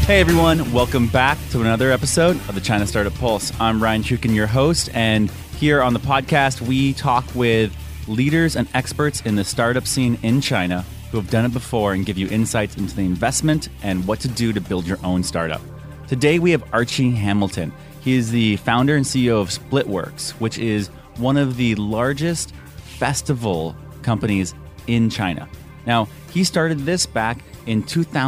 Hey everyone, welcome back to another episode of the China Startup Pulse. I'm Ryan Chukin, your host, and here on the podcast we talk with leaders and experts in the startup scene in China who have done it before and give you insights into the investment and what to do to build your own startup. Today we have Archie Hamilton. He is the founder and CEO of Splitworks, which is one of the largest festival companies in China. Now, he started this back in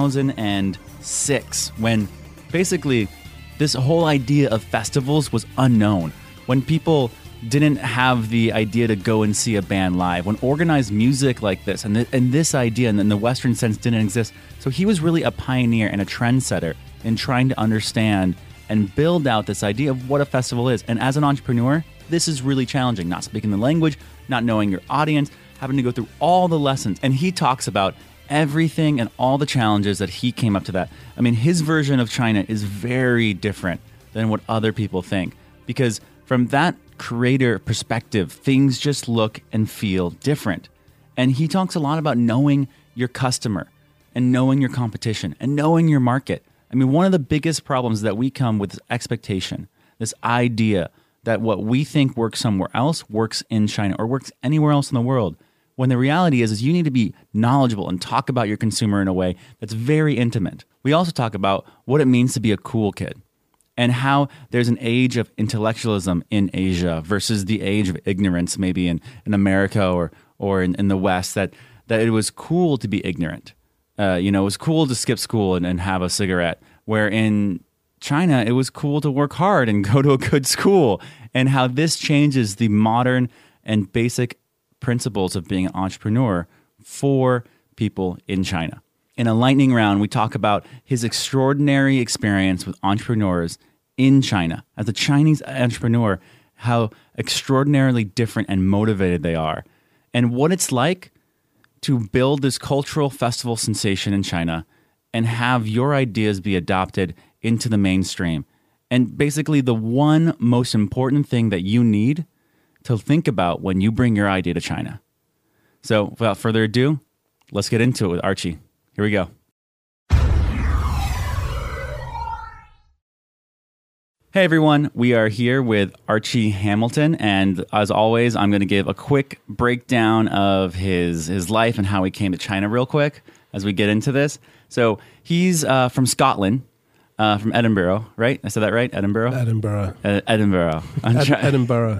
2006 when basically this whole idea of festivals was unknown. When people didn't have the idea to go and see a band live, when organized music like this and this idea in the Western sense didn't exist. So he was really a pioneer and a trendsetter in trying to understand and build out this idea of what a festival is. And as an entrepreneur, this is really challenging, not speaking the language, not knowing your audience, having to go through all the lessons. And he talks about everything and all the challenges that he came up to that. I mean, his version of China is very different than what other people think, because from that creator perspective, things just look and feel different. And he talks a lot about knowing your customer and knowing your competition and knowing your market. I mean, one of the biggest problems that we come with is expectation, this idea that what we think works somewhere else works in China or works anywhere else in the world. When the reality is you need to be knowledgeable and talk about your consumer in a way that's very intimate. We also talk about what it means to be a cool kid and how there's an age of intellectualism in Asia versus the age of ignorance maybe in America or in the West, that it was cool to be ignorant. It was cool to skip school and have a cigarette, where in China, it was cool to work hard and go to a good school, and how this changes the modern and basic principles of being an entrepreneur for people in China. In a lightning round, we talk about his extraordinary experience with entrepreneurs in China. As a Chinese entrepreneur, how extraordinarily different and motivated they are, and what it's like to build this cultural festival sensation in China and have your ideas be adopted into the mainstream. And basically the one most important thing that you need to think about when you bring your idea to China. So without further ado, let's get into it with Archie. Here we go. Hey everyone, we are here with Archie Hamilton, and as always, I'm going to give a quick breakdown of his life and how he came to China real quick as we get into this. So he's from Scotland, from Edinburgh, right? I said that right? Edinburgh? Edinburgh. Edinburgh. Edinburgh.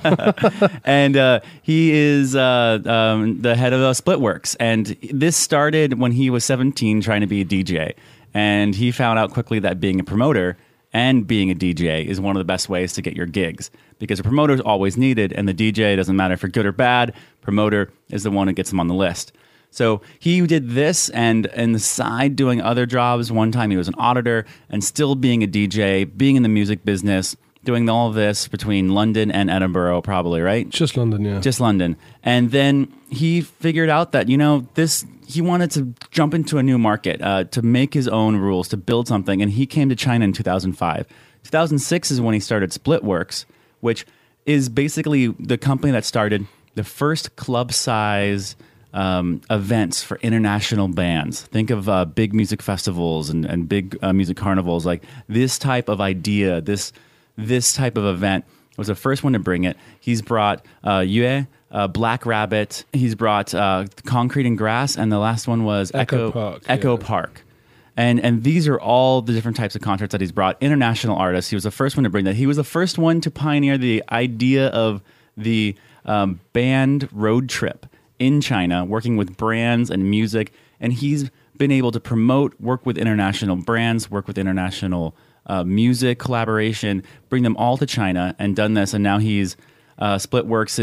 And he is the head of Splitworks, and this started when he was 17 trying to be a DJ, and he found out quickly that being a promoter and being a DJ is one of the best ways to get your gigs, because a promoter is always needed, and the DJ, doesn't matter if you're good or bad, promoter is the one who gets them on the list. So he did this, and on the side doing other jobs. One time he was an auditor, and still being a DJ, being in the music business, doing all of this between London and Edinburgh, probably, right? Just London, yeah. Just London. And then he figured out that, he wanted to jump into a new market, to make his own rules, to build something. And he came to China in 2005. 2006 is when he started Splitworks, which is basically the company that started the first club-size events for international bands. Think of big music festivals and big music carnivals. Like this type of idea, this type of event was the first one to bring it. He's brought Yue, Black Rabbit. He's brought Concrete and Grass, and the last one was Echo Park. And these are all the different types of concerts that he's brought. International artists. He was the first one to bring that. He was the first one to pioneer the idea of the band road trip in China, working with brands and music. And he's been able to promote, work with international brands, work with international music collaboration, bring them all to China, and done this. And now he's Splitworks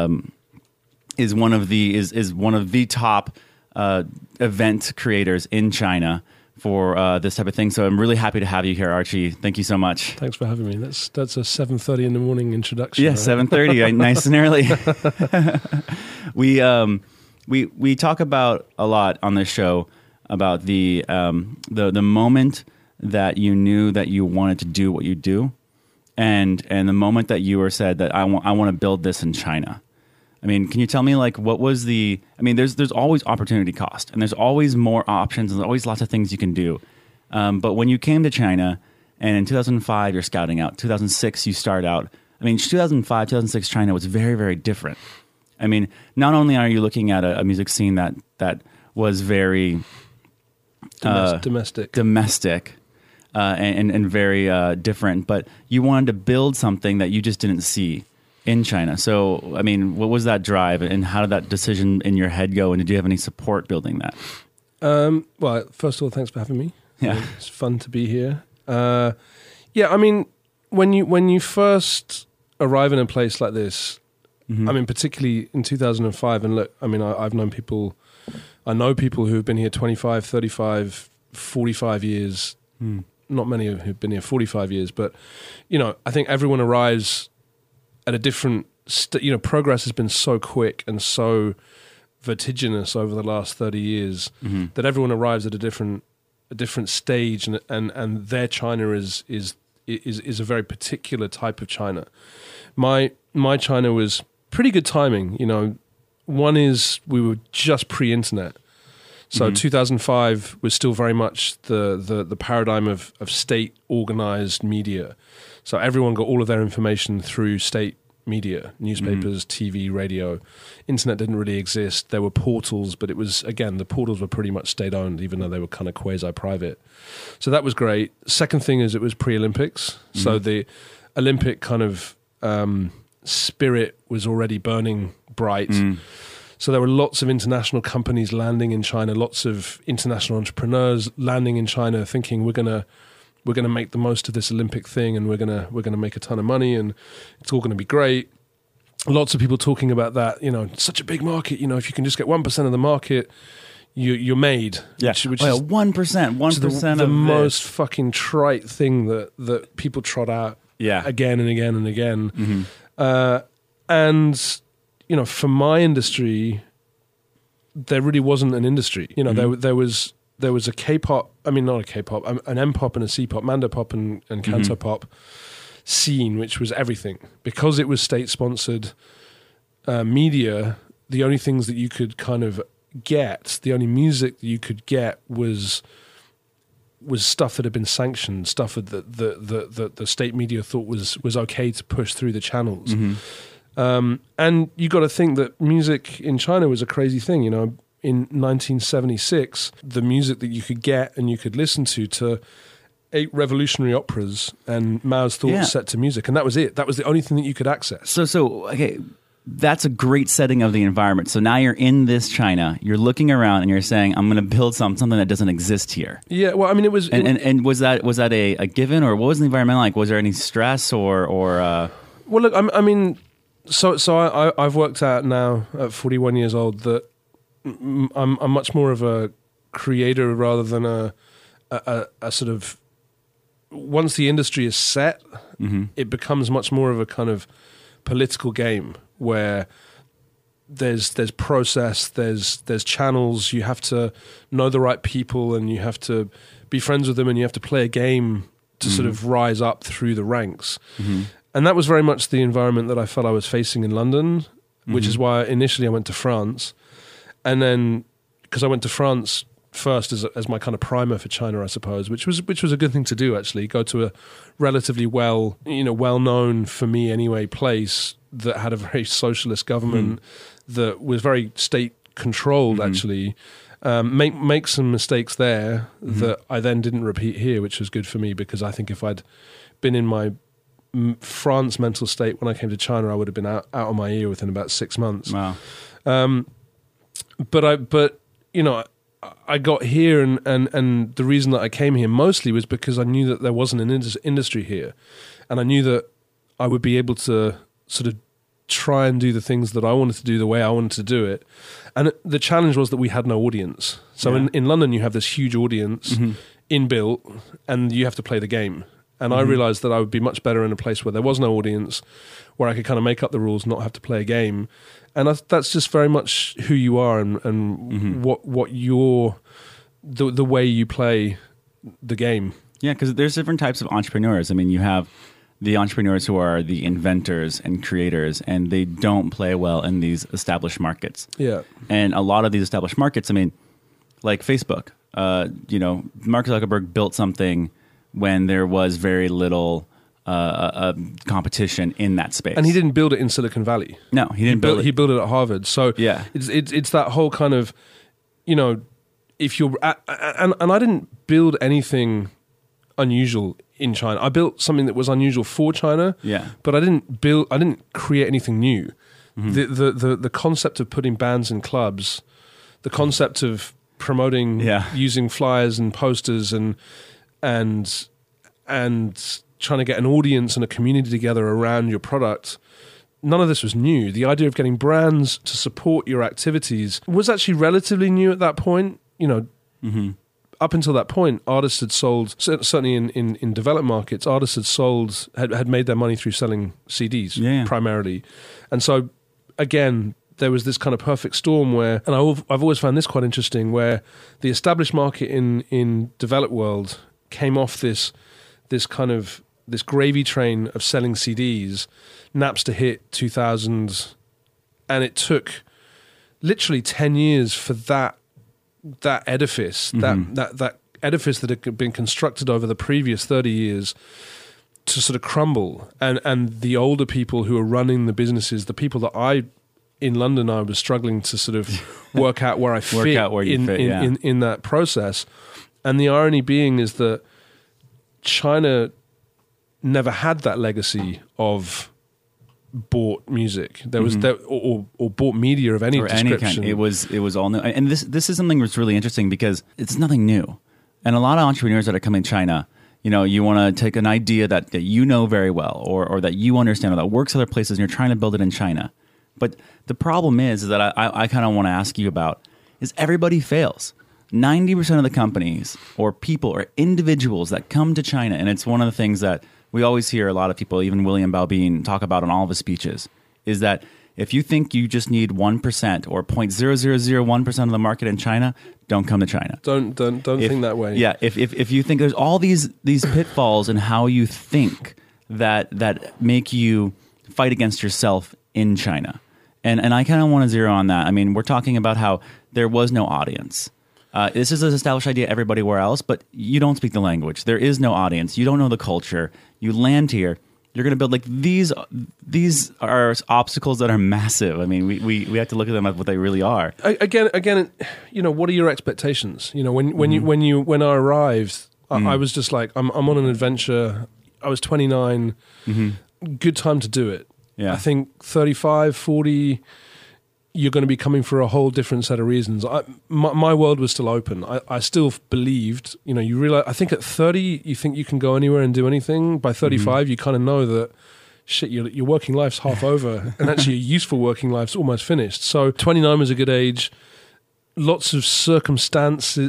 is one of the top event creators in China for this type of thing. So I'm really happy to have you here, Archie. Thank you so much. Thanks for having me. That's a 7:30 in the morning introduction. Yeah, right? 7:30, nice and early. We talk about a lot on this show about the moment that you knew that you wanted to do what you do, and the moment that you were said that I want to build this in China. I mean, can you tell me, like, what was there's always opportunity cost, and there's always more options, and there's always lots of things you can do. But when you came to China, and in 2005 you're scouting out, 2006 you start out. I mean, 2005, 2006 China was very, very different. I mean, not only are you looking at a music scene that was very domestic, and very different, but you wanted to build something that you just didn't see in China. So, I mean, what was that drive, and how did that decision in your head go? And did you have any support building that? Well, first of all, thanks for having me. Yeah, it's fun to be here. Yeah, I mean, when you first arrive in a place like this, I mean, particularly in 2005, and look, I mean, I've known people, I know people who have been here 25, 35, 45 years. Not many who've been here 45 years, but, you know, I think everyone arrives at a different, progress has been so quick and so vertiginous over the last 30 years that everyone arrives at a different stage, and their China is a very particular type of China. My China was pretty good timing, you know. One is we were just pre-internet. So 2005 was still very much the paradigm of state organized media. So everyone got all of their information through state media, newspapers, TV, radio. Internet didn't really exist. There were portals, but it was, again, the portals were pretty much state owned, even though they were kind of quasi-private. So that was great. Second thing is it was pre-Olympics. So the Olympic kind of spirit was already burning bright. So there were lots of international companies landing in China, lots of international entrepreneurs landing in China, thinking we're gonna make the most of this Olympic thing, and we're gonna make a ton of money, and it's all gonna be great. Lots of people talking about that. You know, such a big market. You know, if you can just get 1% of the market, you're made. Yeah, which is 1% the most fucking trite thing that people trot out. Yeah. Again and again and again. And you know, for my industry, there really wasn't an industry. You know, there was a K-pop, I mean, not a K-pop, an M-pop and a C-pop, Mandopop and Cantopop scene, which was everything. Because it was state-sponsored media, the only things that you could kind of get, the only music that you could get was stuff that had been sanctioned, stuff that the state media thought was okay to push through the channels. And you got to think that music in China was a crazy thing. You know, in 1976, the music that you could get and you could listen to 8 revolutionary operas and Mao's thoughts set to music, and that was it. That was the only thing that you could access. So okay, that's a great setting of the environment. So now you're in this China, you're looking around, and you're saying, "I'm going to build something that doesn't exist here." Yeah, well, I mean, it was. And was that a given, or what was the environment like? Was there any stress or? Well, look, I mean. So I've worked out now at 41 years old that I'm much more of a creator rather than a sort of, once the industry is set, it becomes much more of a kind of political game where there's process, there's channels, you have to know the right people and you have to be friends with them and you have to play a game to sort of rise up through the ranks. And that was very much the environment that I felt I was facing in London, which is why initially I went to France. And then, because I went to France first as my kind of primer for China, I suppose, which was a good thing to do, actually. Go to a relatively well-known, for me anyway, place that had a very socialist government that was very state-controlled, actually. Make some mistakes there that I then didn't repeat here, which was good for me, because I think if I'd been in my France mental state when I came to China, I would have been out of my ear within about 6 months. Wow. But you know, I got here, and the reason that I came here mostly was because I knew that there wasn't an industry here, and I knew that I would be able to sort of try and do the things that I wanted to do the way I wanted to do it. And the challenge was that we had no audience. So in London, you have this huge audience inbuilt, and you have to play the game. And I realized that I would be much better in a place where there was no audience, where I could kind of make up the rules, not have to play a game. And that's just very much who you are and what your the way you play the game. Yeah, because there's different types of entrepreneurs. I mean, you have the entrepreneurs who are the inventors and creators, and they don't play well in these established markets. Yeah. And a lot of these established markets, I mean, like Facebook. Mark Zuckerberg built something when there was very little competition in that space. And he didn't build it in Silicon Valley. No, he didn't build it. He built it at Harvard. So yeah, it's that whole kind of, if you're and I didn't build anything unusual in China. I built something that was unusual for China. Yeah, but I didn't create anything new. Mm-hmm. The concept of putting bands in clubs, the concept of promoting using flyers and posters and trying to get an audience and a community together around your product. None of this was new. The idea of getting brands to support your activities was actually relatively new at that point. Up until that point, artists had sold, certainly in developed markets, artists had made their money through selling CDs primarily. And so, again, there was this kind of perfect storm where, and I've always found this quite interesting, where the established market in developed world came off this gravy train of selling CDs. Napster hit 2000, and it took literally 10 years for that edifice, that edifice that had been constructed over the previous 30 years to sort of crumble. And the older people who are running the businesses, the people that in London, I was struggling to sort of work out where I fit in that process. And the irony being is that China never had that legacy of bought music. There was or bought media of any description. It was all new. And this is something that's really interesting because it's nothing new. And a lot of entrepreneurs that are coming to China, you want to take an idea that you know very well or that you understand or that works other places and you're trying to build it in China. But the problem is that I kind of want to ask you about is everybody fails. 90% of the companies or people or individuals that come to China, and it's one of the things that we always hear a lot of people, even William Baobin, talk about in all of his speeches, is that if you think you just need 1% or 0.0001% of the market in China, don't come to China. Don't think that way. Yeah, if you think there's all these pitfalls in how you think that make you fight against yourself in China. And I kind of want to zero on that. I mean, we're talking about how there was no audience. This is an established idea everywhere else, but you don't speak the language. There is no audience. You don't know the culture. You land here. You're going to build like these are obstacles that are massive. I mean, we have to look at them as what they really are. Again, what are your expectations? When I arrived, I was just like, I'm on an adventure. I was 29. Good time to do it. Yeah. I think 35, 40, you're going to be coming for a whole different set of reasons. My world was still open. I still believed, you realize, I think at 30, you think you can go anywhere and do anything. By 35, you kind of know that, shit, your working life's half over. And actually, your useful working life's almost finished. So 29 was a good age. Lots of circumstantial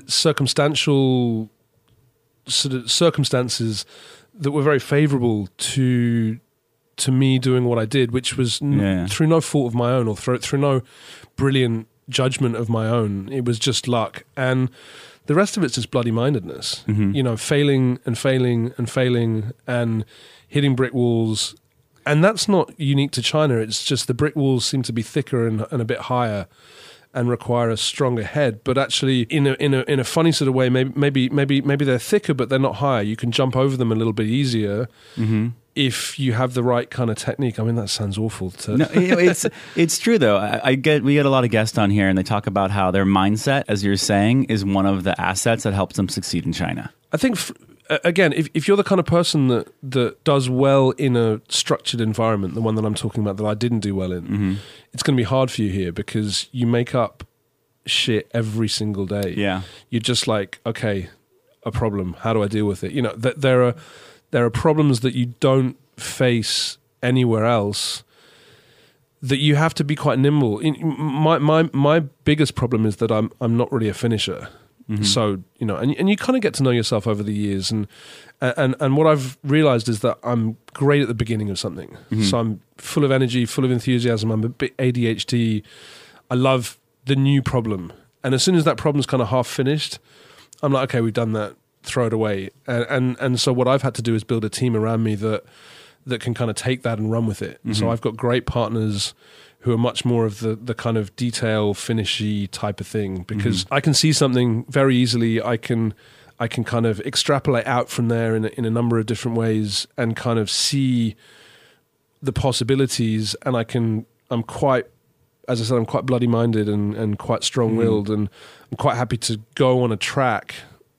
sort of circumstances that were very favorable to me doing what I did, which was through no fault of my own or through no brilliant judgment of my own. It was just luck. And the rest of it's just bloody mindedness, failing and failing and failing and hitting brick walls. And that's not unique to China. It's just the brick walls seem to be thicker and a bit higher and require a stronger head. But actually, in a funny sort of way, maybe they're thicker, but they're not higher. You can jump over them a little bit easier. If you have the right kind of technique. I mean, that sounds awful. No, it's true though. We get a lot of guests on here, and they talk about how their mindset, as you're saying, is one of the assets that helps them succeed in China. I think, again, if you're the kind of person that does well in a structured environment, the one that I'm talking about that I didn't do well in, it's going to be hard for you here because you make up shit every single day. Yeah, you're just like, okay, a problem. How do I deal with it? There are problems that you don't face anywhere else that you have to be quite nimble. My biggest problem is that I'm not really a finisher. So, and you kind of get to know yourself over the years. And what I've realized is that I'm great at the beginning of something. So I'm full of energy, full of enthusiasm. I'm a bit ADHD. I love the new problem. And as soon as that problem's kind of half finished, I'm like, okay, we've done that. Throw it away. And so what I've had to do is build a team around me that can kind of take that and run with it. So I've got great partners who are much more of the kind of detail finishy type of thing, because I can see something very easily. I can kind of extrapolate out from there in a number of different ways and kind of see the possibilities. And I'm quite, as I said, I'm quite bloody minded and quite strong willed, and I'm quite happy to go on a track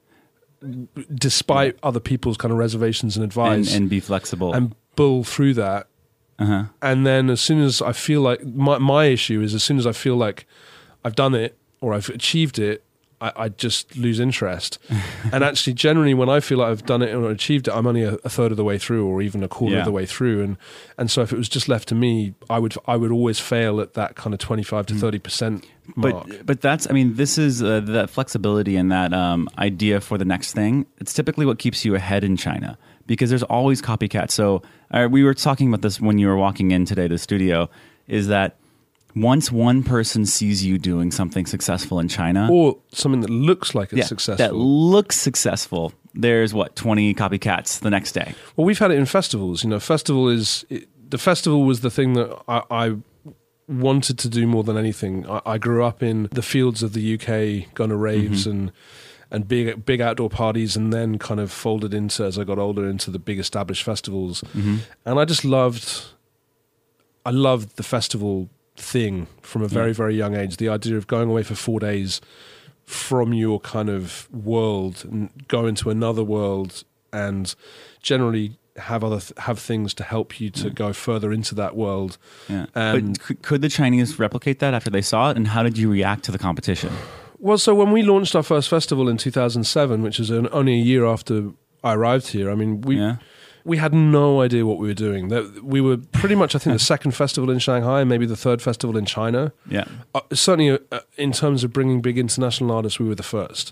despite other people's kind of reservations and advice, and be flexible and bull through that. And then as soon as I feel like my issue is, as soon as I feel like I've done it or I've achieved it, I just lose interest. And actually, generally, when I feel like I've done it or achieved it, I'm only a third of the way through, or even a quarter of the way through. And so if it was just left to me, I would always fail at that kind of 25 to 30% mark. But that's, I mean, this is that flexibility and that idea for the next thing. It's typically what keeps you ahead in China, because there's always copycats. So we were talking about this when you were walking in today to the studio, is that once one person sees you doing something successful in China, or something that looks like it's successful, that looks successful, there's 20 copycats the next day. Well, we've had it in festivals. The festival was the thing that I wanted to do more than anything. I grew up in the fields of the UK, going to raves and big outdoor parties, and then kind of folded into, as I got older, into the big established festivals. And I just loved the festival thing from a very, very young age. The idea of going away for 4 days from your kind of world and go into another world, and generally have things to help you to go further into that world. But could the Chinese replicate that after they saw it, and how did you react to the competition? Well, so when we launched our first festival in 2007, which is only a year after I arrived here, I mean, we had no idea what we were doing. We were pretty much, I think, the second festival in Shanghai, and maybe the third festival in China. Certainly, in terms of bringing big international artists, we were the first.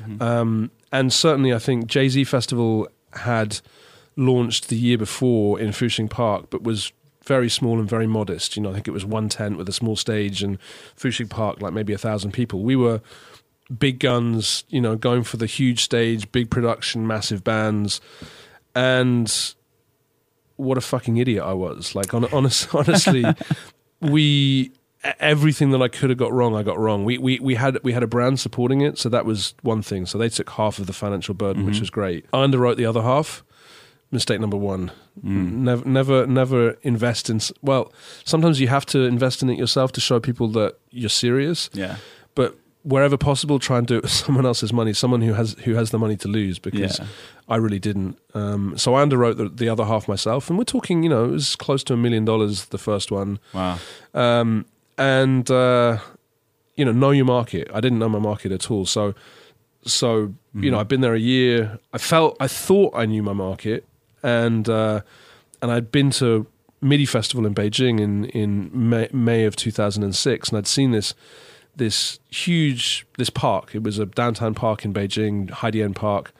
And certainly, I think Jay-Z Festival had launched the year before in Fuxing Park, but was very small and very modest. I think it was one tent with a small stage, and Fuxing Park, like maybe 1,000 people. We were big guns, going for the huge stage, big production, massive bands. And what a fucking idiot I was. Like, honestly, everything that I could have got wrong, I got wrong. We had a brand supporting it, so that was one thing. So they took half of the financial burden, which was great. I underwrote the other half. Mistake number one. Never invest in. Well, sometimes you have to invest in it yourself to show people that you're serious. But wherever possible, try and do it with someone else's money, someone who has the money to lose, because I really didn't. So I underwrote the other half myself, and we're talking, it was close to $1 million, the first one. Wow. And know your market. I didn't know my market at all. So I've been there a year. I thought I knew my market, and I'd been to MIDI Festival in Beijing in May of 2006, and I'd seen this park. It was a downtown park in Beijing, Haidian Park.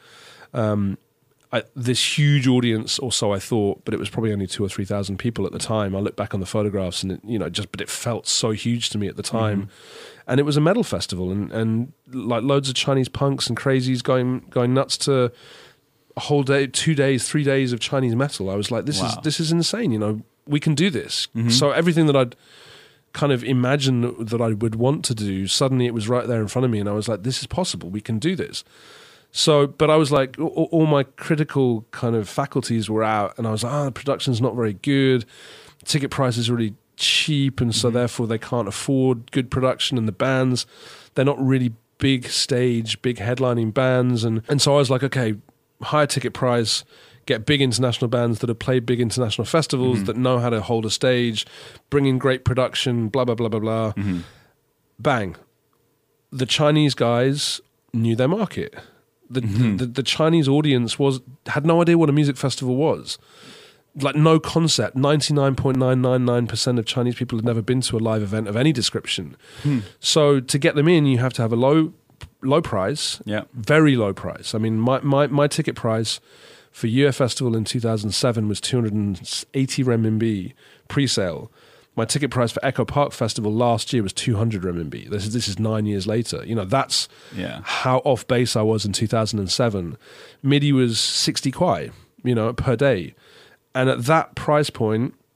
This huge audience, or so I thought, but it was probably only 2,000 or 3,000 people at the time. I look back on the photographs, and but it felt so huge to me at the time. And it was a metal festival, and like loads of Chinese punks and crazies going nuts to a whole day, 2 days, 3 days of Chinese metal. I was like, this is insane. We can do this. So everything that I'd kind of imagined that I would want to do, suddenly it was right there in front of me, and I was like, this is possible. We can do this. So, but I was like, all my critical kind of faculties were out, and I was like, the production's not very good. Ticket price is really cheap, and so therefore they can't afford good production, and the bands, they're not really big stage, big headlining bands. And so I was like, okay, higher ticket price, get big international bands that have played big international festivals, that know how to hold a stage, bring in great production, blah, blah, blah, blah, blah. Bang. The Chinese guys knew their market. The Chinese audience had no idea what a music festival was. Like, no concept. 99.999% of Chinese people had never been to a live event of any description. So to get them in, you have to have a low price, very low price. I mean, my ticket price for UF Festival in 2007 was 280 renminbi pre-sale. My ticket price for Echo Park Festival last year was 200 renminbi. This is 9 years later. That's how off base I was in 2007. MIDI was 60 kwai, per day. And at that price point,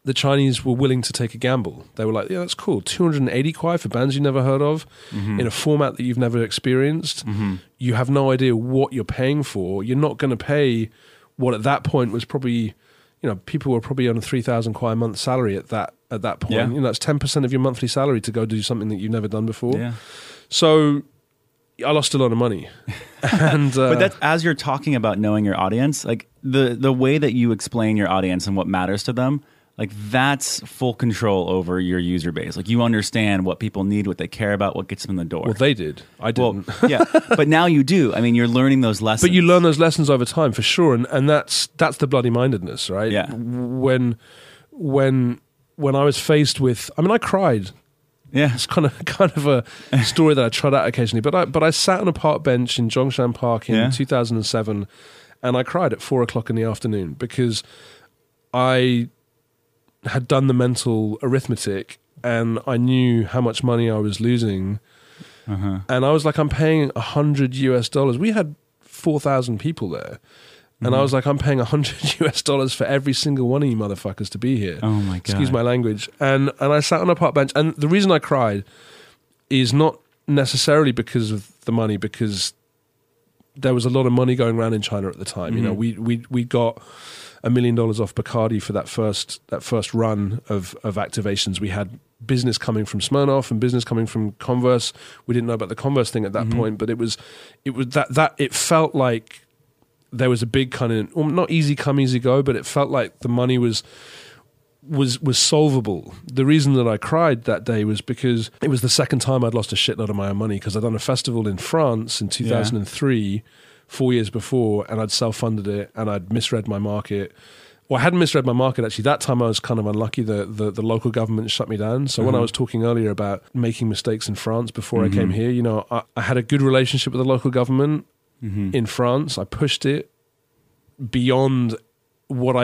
the Chinese were willing to take a gamble. They were like, yeah, that's cool. 280 kwai for bands you never heard of in a format that you've never experienced. You have no idea what you're paying for. You're not going to pay what at that point was probably, people were probably on a 3,000 kwai a month salary at that point. Yeah. That's 10% of your monthly salary to go do something that you've never done before. Yeah. So I lost a lot of money. And but that's, as you're talking about knowing your audience, like the way that you explain your audience and what matters to them, like that's full control over your user base. Like you understand what people need, what they care about, what gets them in the door. Well, they did. I didn't. Well, yeah, but now you do. I mean, you're learning those lessons. But you learn those lessons over time for sure, and that's the bloody mindedness, right? Yeah. When I was faced with, I mean, I cried. Yeah. It's kind of a story that I trot out occasionally. But I sat on a park bench in Zhongshan Park in 2007, and I cried at 4:00 in the afternoon because I had done the mental arithmetic and I knew how much money I was losing. And I was like, I'm paying $100. We had 4,000 people there. And I was like, I'm paying $100 for every single one of you motherfuckers to be here. Oh my God. Excuse my language. And I sat on a park bench. And the reason I cried is not necessarily because of the money, because there was a lot of money going around in China at the time. We got $1 million off Bacardi for that first run of activations. We had business coming from Smirnoff and business coming from Converse. We didn't know about the Converse thing at that point, but it felt like there was a big kind of, not easy come, easy go, but it felt like the money was solvable. The reason that I cried that day was because it was the second time I'd lost a shitload of my own money, because I'd done a festival in France in 2003, 4 years before, and I'd self-funded it, and I'd misread my market. Well, I hadn't misread my market, actually. That time I was kind of unlucky. The local government shut me down. So when I was talking earlier about making mistakes in France before I came here, I had a good relationship with the local government in France. I pushed it beyond what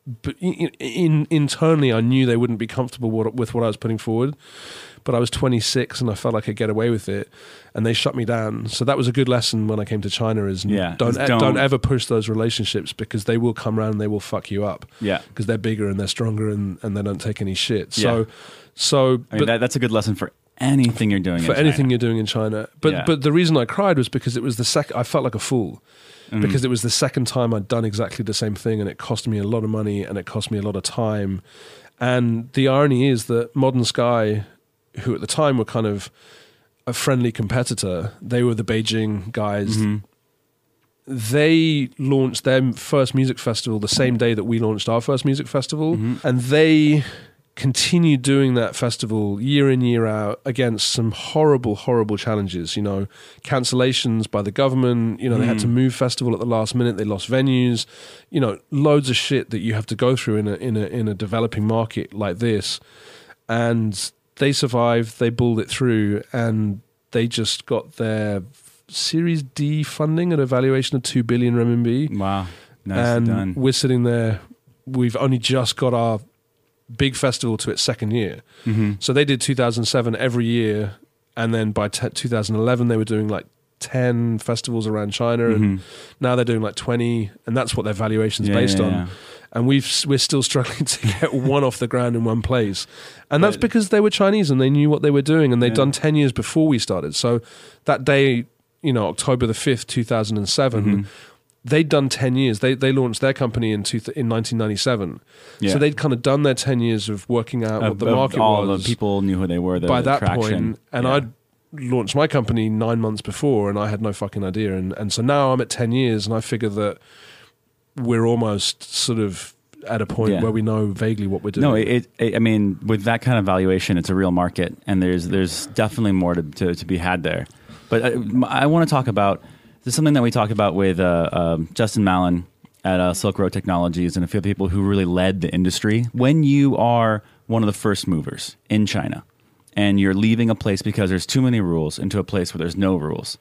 internally I knew they wouldn't be comfortable with what I was putting forward. But I was 26 and I felt like I could get away with it, and they shut me down. So that was a good lesson when I came to China: is don't ever push those relationships, because they will come around and they will fuck you up. Yeah, because they're bigger and they're stronger and they don't take any shit. So I mean, that's a good lesson for anything you're doing. You're doing in China. But the reason I cried was because it was the second. I felt like a fool. Because it was the second time I'd done exactly the same thing, and it cost me a lot of money and it cost me a lot of time. And the irony is that Modern Sky, who at the time were kind of a friendly competitor, they were the Beijing guys. They launched their first music festival the same day that we launched our first music festival. And they continued doing that festival year in, year out against some horrible, horrible challenges. Cancellations by the government. They had to move festival at the last minute. They lost venues. Loads of shit that you have to go through in a developing market like this. And they survived. They bulled it through, and they just got their Series D funding at a valuation of 2 billion RMB. Wow, nice and done. We're sitting there. We've only just got our big festival to its second year. So they did 2007 every year, and then by 2011 they were doing like 10 festivals around China, and now they're doing like 20, and that's what their valuation's based on. And we're still struggling to get one off the ground in one place. And that's because they were Chinese and they knew what they were doing, and they'd done 10 years before we started. So that day, October the 5th, 2007, they'd done 10 years. They launched their company in 1997. Yeah. So they'd kind of done their 10 years of working out what the market all was. The people knew who they were by that traction. point. And I'd launched my company 9 months before, and I had no fucking idea. And so now I'm at 10 years, and I figure that we're almost sort of at a point where we know vaguely what we're doing. No, I mean, with that kind of valuation, it's a real market, and there's definitely more to be had there. But I want to talk about, this is something that we talk about with Justin Mallon at Silk Road Technologies and a few people who really led the industry. When you are one of the first movers in China and you're leaving a place because there's too many rules into a place where there's no rules,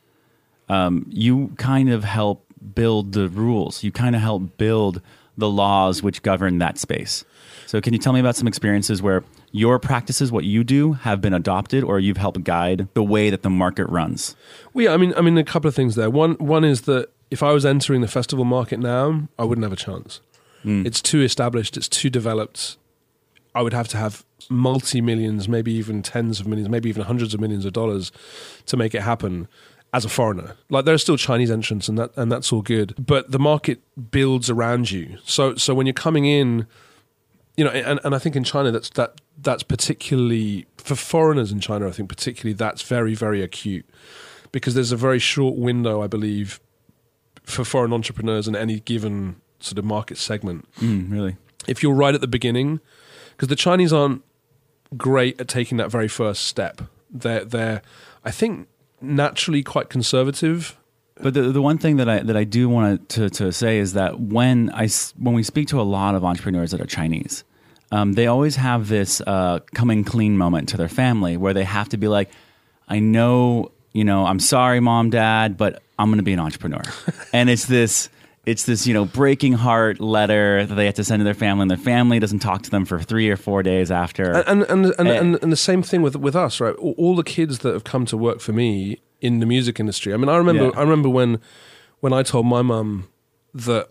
you kind of help build the rules. You kind of help build the laws which govern that space. So can you tell me about some experiences where your practices, what you do, have been adopted, or you've helped guide the way that the market runs? Well, yeah, I mean, a couple of things there. One is that if I was entering the festival market now, I wouldn't have a chance. It's too established. It's too developed. I would have to have multi-millions, maybe even tens of millions, maybe even hundreds of millions of dollars to make it happen as a foreigner. Like, there are still Chinese entrants, and that's all good. But the market builds around you. So when you're coming in, you know, and I think in China that's particularly, for foreigners in China, I think particularly that's very, very acute, because there's a very short window, I believe, for foreign entrepreneurs in any given sort of market segment. Really? If you're right at the beginning, because the Chinese aren't great at taking that very first step. They're I think, naturally quite conservative. But the one thing that I do want to say is that when we speak to a lot of entrepreneurs that are Chinese, they always have this coming clean moment to their family where they have to be like, I know, you know, I'm sorry, mom, dad, but I'm going to be an entrepreneur. And it's this, you know, breaking heart letter that they have to send to their family, and their family doesn't talk to them for 3 or 4 days after. And the same thing with us, right? All the kids that have come to work for me in the music industry. I mean, I remember when I told my mum that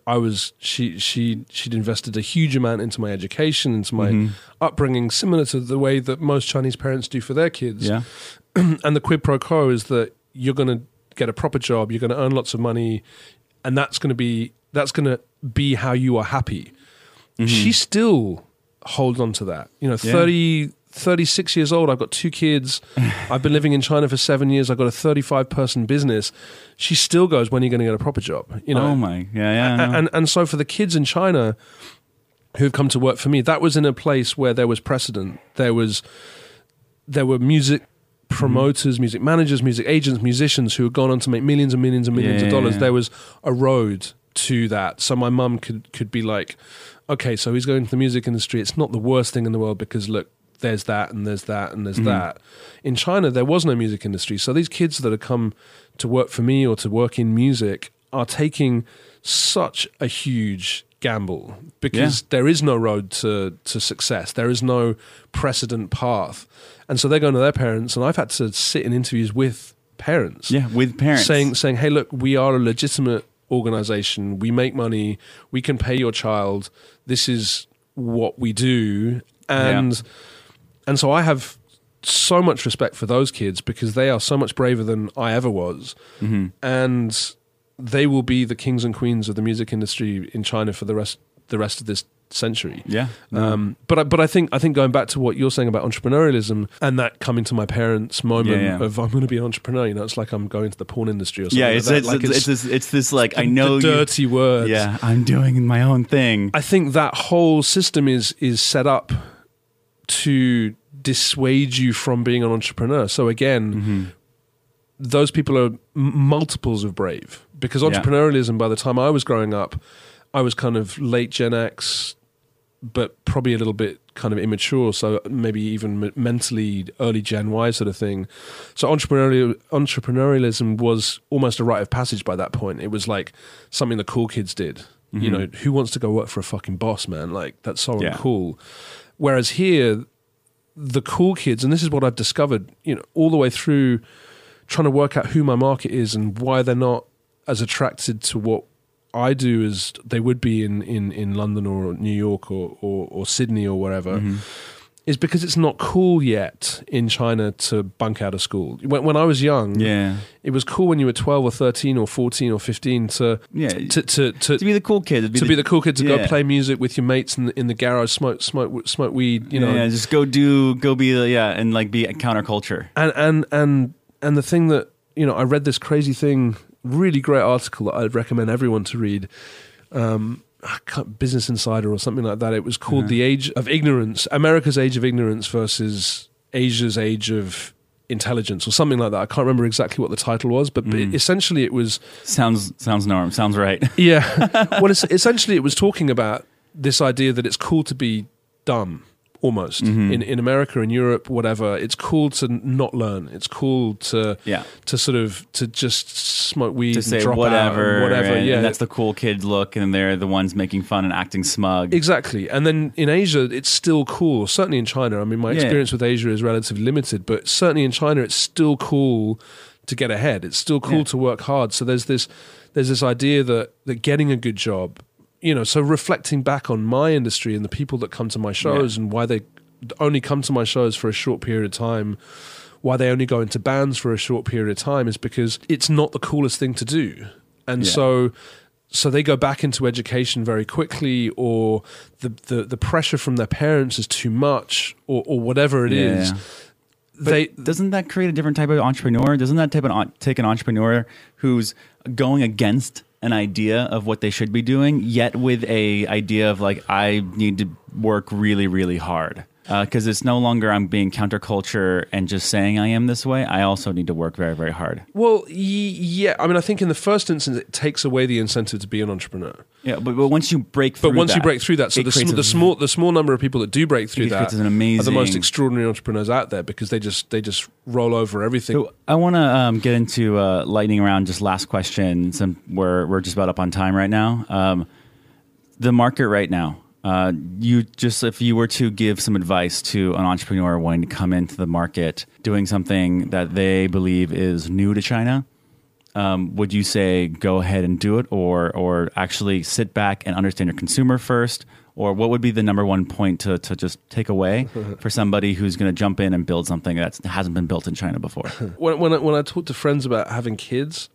she'd invested a huge amount into my education, into my upbringing, similar to the way that most Chinese parents do for their kids. Yeah. And the quid pro quo is that you're going to get a proper job, you're going to earn lots of money, and that's going to be how you are happy. She still holds on to that. You know, 36 years old, I've got 2 kids, I've been living in China for 7 years, I've got a 35-person business. She still goes, when are you going to get a proper job? You know? Oh my, yeah. And so for the kids in China who've come to work for me, that was in a place where there was precedent. There were music promoters, music managers, music agents, musicians who had gone on to make millions and millions and millions of dollars. Yeah. There was a road to that. So my mum could be like, okay, so he's going to the music industry. It's not the worst thing in the world, because look, there's that and there's that and there's that. In China, there was no music industry. So these kids that have come to work for me or to work in music are taking such a huge gamble, because there is no road to success. There is no precedent path. And so they're going to their parents, and I've had to sit in interviews with parents. Yeah, with parents. Saying, hey, look, we are a legitimate organization. We make money. We can pay your child. This is what we do. And so I have so much respect for those kids, because they are so much braver than I ever was. And they will be the kings and queens of the music industry in China for the rest of this century. Yeah. But I think going back to what you're saying about entrepreneurialism, and that coming to my parents' moment of, I'm going to be an entrepreneur. You know, it's like I'm going to the porn industry or something. Yeah, it's this like, I know the dirty words. Yeah, I'm doing my own thing. I think that whole system is set up to dissuade you from being an entrepreneur. So again, those people are multiples of brave, because entrepreneurialism, by the time I was growing up, I was kind of late Gen X, but probably a little bit kind of immature, so maybe even mentally early Gen Y sort of thing. So entrepreneurialism was almost a rite of passage by that point. It was like something the cool kids did. You know, who wants to go work for a fucking boss, man? Like, that's so uncool. Whereas here, the cool kids, and this is what I've discovered, you know, all the way through trying to work out who my market is and why they're not as attracted to what I do as they would be in London or New York or Sydney or wherever, is because it's not cool yet in China to bunk out of school. When I was young, it was cool when you were 12 or 13 or 14 or 15 to be the cool kid. Be the cool kid, to go play music with your mates in the garage, smoke weed, you know. Yeah, just go be and like be a counterculture. And the thing that, you know, I read this crazy thing, really great article that I'd recommend everyone to read, Business Insider or something like that. It was called The Age of Ignorance, America's Age of Ignorance versus Asia's Age of Intelligence, or something like that. I can't remember exactly what the title was, but essentially it was... Sounds right. Yeah. Well, essentially it was talking about this idea that it's cool to be dumb, almost. In America, in Europe, whatever, it's cool to not learn. It's cool to just smoke weed, to and say drop whatever, out, whatever. And that's the cool kid look, and they're the ones making fun and acting smug. Exactly. And then in Asia, it's still cool. Certainly in China. I mean, my experience with Asia is relatively limited, but certainly in China, it's still cool to get ahead. It's still cool to work hard. So there's this idea that getting a good job, you know, so reflecting back on my industry and the people that come to my shows and why they only come to my shows for a short period of time, why they only go into bands for a short period of time, is because it's not the coolest thing to do. And so they go back into education very quickly, or the pressure from their parents is too much, or whatever it is. Doesn't that create a different type of entrepreneur? Doesn't that take an entrepreneur who's going against an idea of what they should be doing, yet with a idea of like, I need to work really, really hard? Because it's no longer I'm being counterculture and just saying I am this way. I also need to work very, very hard. Well, yeah. I mean, I think in the first instance, it takes away the incentive to be an entrepreneur. Yeah, but once you break through that, so the small number of people that do break through that are the most extraordinary entrepreneurs out there, because they just roll over everything. So I want to get into lightning round, just last questions, and we're just about up on time right now. The market right now. If you were to give some advice to an entrepreneur wanting to come into the market, doing something that they believe is new to China, would you say go ahead and do it, or actually sit back and understand your consumer first? Or what would be the number one point to just take away for somebody who's going to jump in and build something that hasn't been built in China before? When I talk to friends about having kids,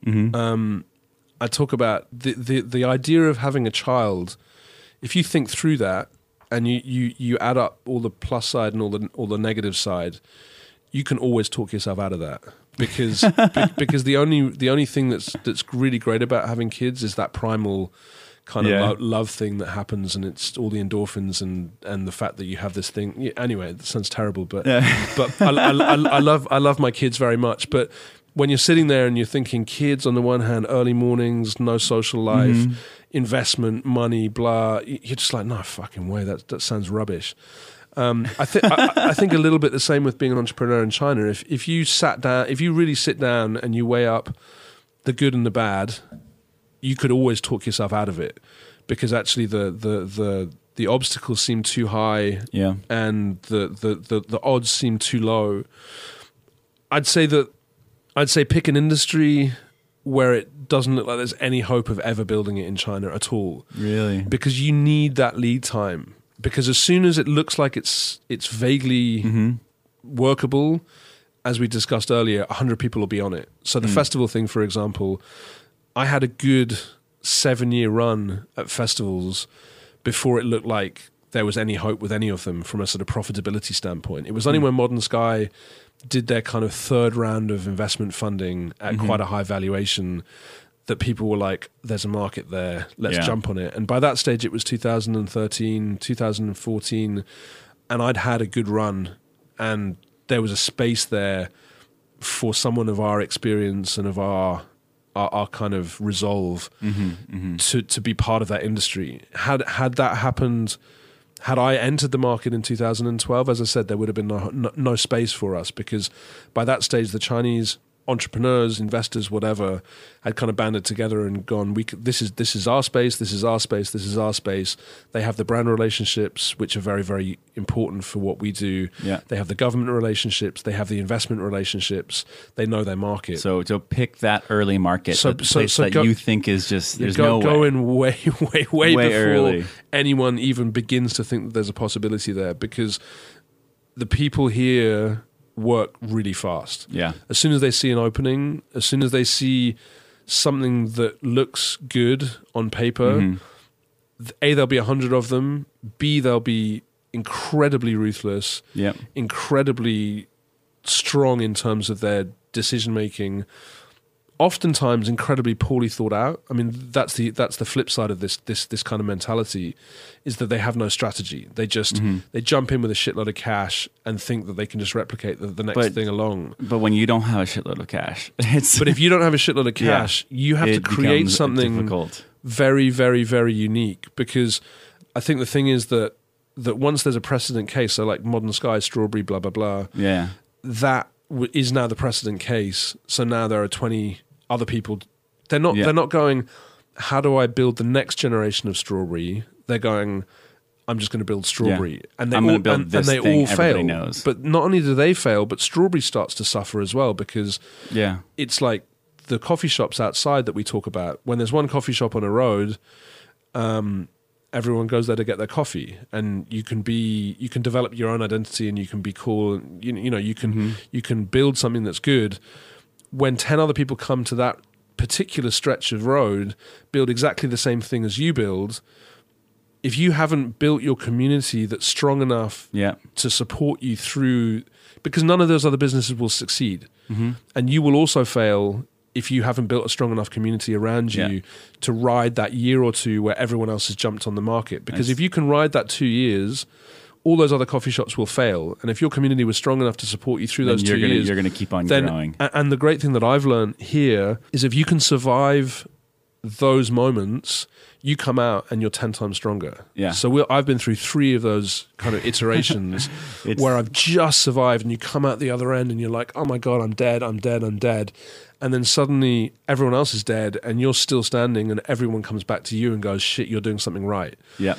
I talk about the idea of having a child. If you think through that and you add up all the plus side and all the negative side, you can always talk yourself out of that, because because the only thing that's really great about having kids is that primal kind of love thing that happens, and it's all the endorphins and the fact that you have this thing. Yeah, anyway, that sounds terrible, but but I love my kids very much, but. When you're sitting there and you're thinking kids on the one hand, early mornings, no social life, investment, money, blah, you're just like, no fucking way, that sounds rubbish. I think a little bit the same with being an entrepreneur in China. If you really sit down and you weigh up the good and the bad, you could always talk yourself out of it, because actually the obstacles seem too high, and the odds seem too low. I'd say pick an industry where it doesn't look like there's any hope of ever building it in China at all. Really? Because you need that lead time. Because as soon as it looks like it's vaguely workable, as we discussed earlier, 100 people will be on it. So the festival thing, for example, I had a good 7-year run at festivals before it looked like there was any hope with any of them from a sort of profitability standpoint. It was only when Modern Sky did their kind of third round of investment funding at quite a high valuation that people were like, there's a market there, let's jump on it. And by that stage, it was 2013, 2014, and I'd had a good run, and there was a space there for someone of our experience and of our kind of resolve to be part of that industry. Had that happened... Had I entered the market in 2012, as I said, there would have been no space for us, because by that stage, the Chinese entrepreneurs, investors, whatever, had kind of banded together and gone, this is our space, this is our space, this is our space. They have the brand relationships, which are very, very important for what we do. Yeah. They have the government relationships, they have the investment relationships, they know their market. So to pick that early market, you think is just, there's no way. Go in way before early. Anyone even begins to think that there's a possibility there, because the people here work really fast. Yeah. As soon as they see an opening, as soon as they see something that looks good on paper, A, there'll be 100 of them. B, they'll be incredibly ruthless, incredibly strong in terms of their decision making. Oftentimes, incredibly poorly thought out. I mean, that's the flip side of this kind of mentality, is that they have no strategy. They just they jump in with a shitload of cash and think that they can just replicate the next thing along. But when you don't have a shitload of cash, but if you don't have a shitload of cash, you have to create something difficult. Very, very, very unique. Because I think the thing is that once there's a precedent case, so like Modern Sky, Strawberry, blah blah blah, that is now the precedent case. So now there are 20 other people. They're not going, how do I build the next generation of Strawberry? They're going, I'm just going to build Strawberry. And they all fail. Knows. But not only do they fail, but Strawberry starts to suffer as well, because it's like the coffee shops outside that we talk about. When there's one coffee shop on a road, and everyone goes there to get their coffee, and you can develop your own identity, and you can be cool. And you can build something that's good. When 10 other people come to that particular stretch of road, build exactly the same thing as you build, if you haven't built your community that's strong enough to support you through, because none of those other businesses will succeed, and you will also fail if you haven't built a strong enough community around you to ride that year or two where everyone else has jumped on the market. Because if you can ride that 2 years, all those other coffee shops will fail. And if your community was strong enough to support you through those 2 years, you're going to keep on growing. And the great thing that I've learned here is if you can survive those moments, you come out and you're 10 times stronger. Yeah. So I've been through 3 of those kind of iterations where I've just survived, and you come out the other end and you're like, oh my God, I'm dead. And then suddenly everyone else is dead and you're still standing, and everyone comes back to you and goes, shit, you're doing something right. Yeah.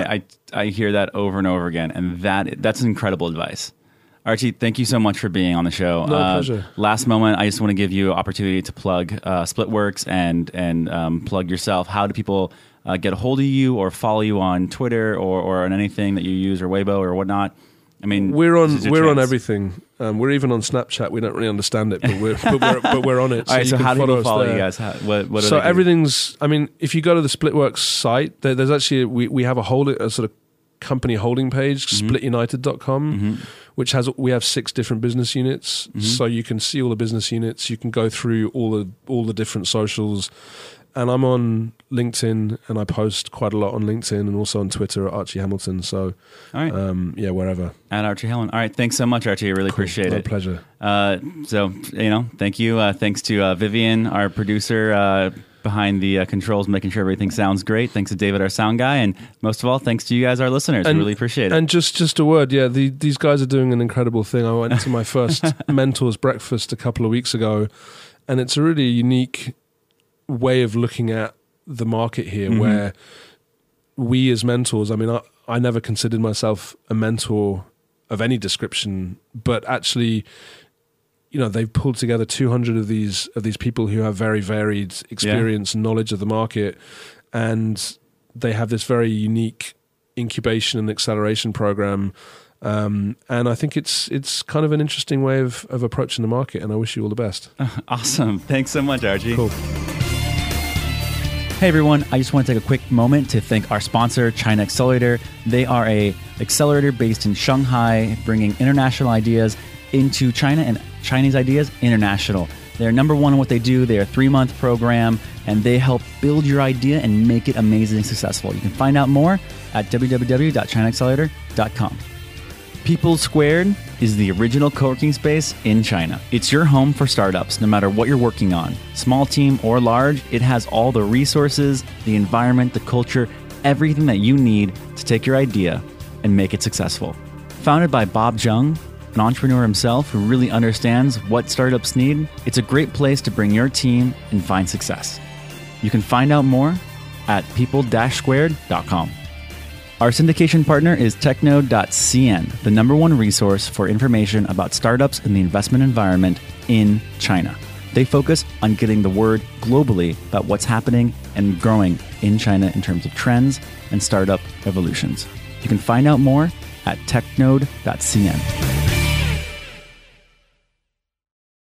I hear that over and over again, and that's incredible advice. Archie, thank you so much for being on the show. No, pleasure. Last moment, I just want to give you an opportunity to plug Splitworks and plug yourself. How do people get a hold of you or follow you on Twitter or on anything that you use, or Weibo or whatnot? I mean, we're on everything. We're even on Snapchat. We don't really understand it, but we're on it. All right, so how do people follow you guys? What so everything's. I mean, if you go to the Splitworks site, there's actually we have a sort of company holding page, splitunited.com, which we have 6 different business units. So you can see all the business units. You can go through all the different socials. And I'm on LinkedIn, and I post quite a lot on LinkedIn, and also on Twitter at Archie Hamilton. So, all right. Wherever. At Archie Hamilton. All right. Thanks so much, Archie. I really appreciate it. My pleasure. So, thank you. Thanks to Vivian, our producer, behind the controls, making sure everything sounds great. Thanks to David, our sound guy. And most of all, thanks to you guys, our listeners. We really appreciate it. And just a word, these guys are doing an incredible thing. I went to my first mentors breakfast a couple of weeks ago, and it's a really unique way of looking at the market here, where we as mentors, I mean, I never considered myself a mentor of any description, but actually, they've pulled together 200 of these people who have very varied experience and knowledge of the market, and they have this very unique incubation and acceleration program. And I think it's kind of an interesting way of approaching the market, and I wish you all the best. Awesome. Thanks so much, Archie. Cool. Hey everyone, I just want to take a quick moment to thank our sponsor, China Accelerator. They are a accelerator based in Shanghai, bringing international ideas into China and Chinese ideas international. They're number one in what they do. They're a 3-month program, and they help build your idea and make it amazing and successful. You can find out more at www.chinaaccelerator.com. People Squared is the original co-working space in China. It's your home for startups, no matter what you're working on. Small team or large, it has all the resources, the environment, the culture, everything that you need to take your idea and make it successful. Founded by Bob Jung, an entrepreneur himself who really understands what startups need, it's a great place to bring your team and find success. You can find out more at people-squared.com. Our syndication partner is Technode.cn, the #1 resource for information about startups in the investment environment in China. They focus on getting the word globally about what's happening and growing in China in terms of trends and startup evolutions. You can find out more at Technode.cn.